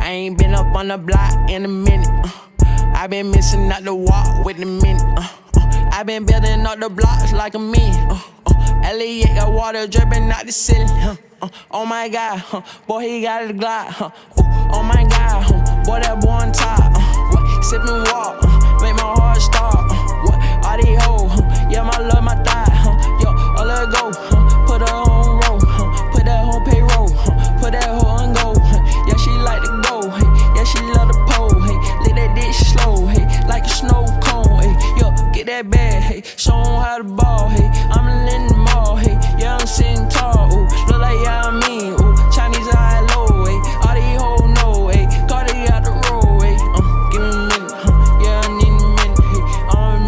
I ain't been up on the block in a minute. I been missing out the walk with the minute. I been building up the blocks like a million. Elliot got water dripping out the ceiling. Oh my God, boy he got a Glock. Oh my God, boy that boy on top. Sippin' walk, make my heart stop. All these hoes, yeah my love my thigh. Yo, I let go, put her on roll, put that whole payroll, put that hoe on go. Yeah she like to go, yeah she love the pole. Lick that dick slow, like a snow cone. Yo, get that bag, show 'em how to ball. I'm in the mall, yeah I'm sitting tall. Look like yeah I mean, Chinese high low. All these hoes know, Cardi out the road. Give me a minute, yeah I need a minute. I'm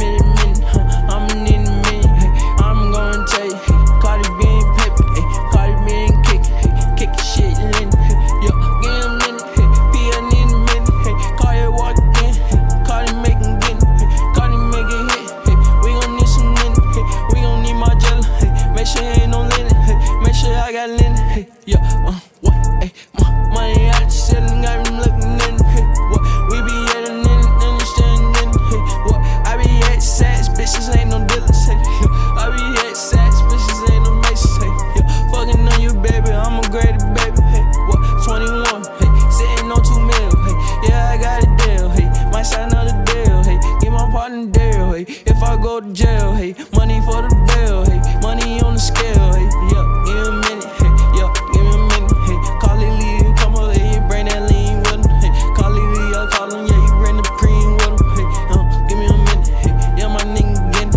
a minute, I'm gonna tell you, Cardi being pimpin', Cardi being kick shit in. Yo, give me a minute, P I need a minute. Cardi walk in, Cardi making get, Cardi make it hit. We gon' need some linen, we gon' need my jelly. Make sure ain't no linen, make sure I got linen. Yeah, what? Money out the ceiling, got me looking in. What? We be at an understanding. What? I be at sex, bitches ain't no dealers. I be at sex, bitches ain't no maces. Fucking on you, baby, I'm a great baby. What? 21, sitting on 2 mil. Yeah, I got a deal. Might sign another deal. Get my partner deal. If I go to jail, money for the bill. Money on the scale. Yeah, give me a minute. Yeah, give me a minute. Call it Lee, come on, bring that lean with him. Call it Lee, I call him, yeah, you bring the cream with him. Give me a minute. Yeah, my nigga getting.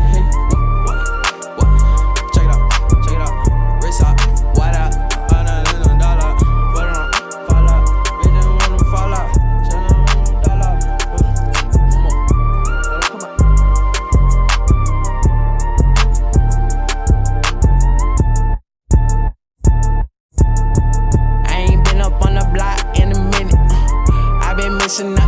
What? Check it out. Wrist out, white out. $100, put it on, fall out. Bitch, I wanna fall out. $100. Come on. I ain't been up on the block in a minute. I been missing